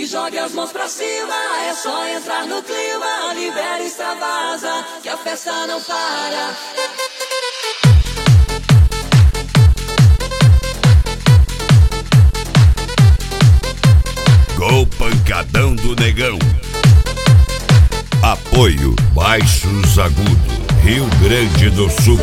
e jogue as mãos pra cima. É só entrar no clima, libera e extravasa, que a festa não para. Gol Pancadão do Negão. Apoio Baixos Agudo, Rio Grande do Sul.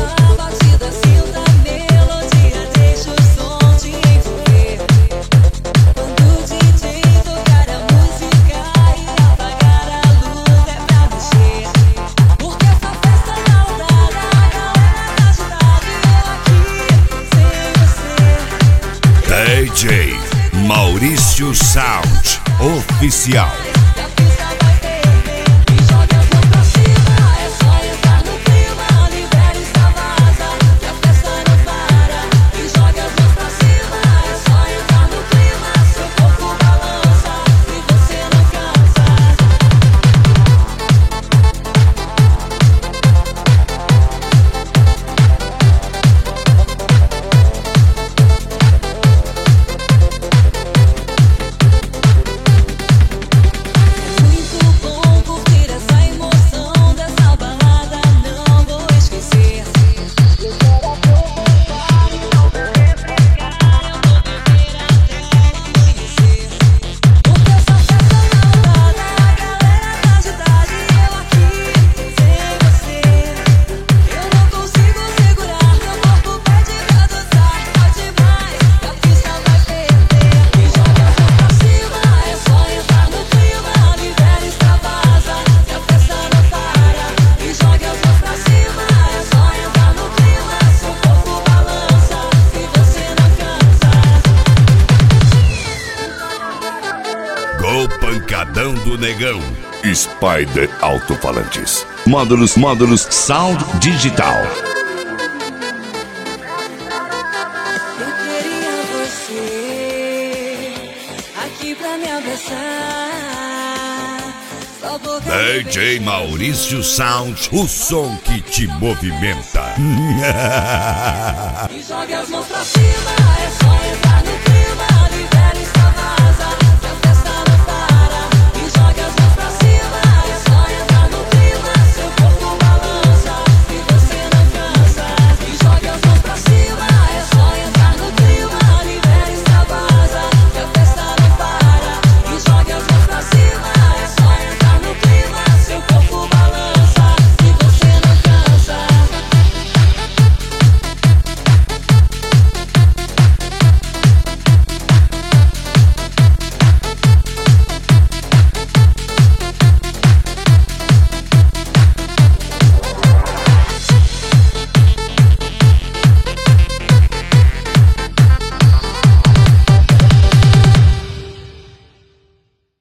DJ Maurício Sound Oficial. Gol Pancadão do Negão. Spider Alto-Falantes. Módulos Sound Digital. Eu queria você aqui pra me abraçar. Sua boca DJ Maurício Sound, o som que te movimenta. e jogue as mãos pra cima, é só entrar no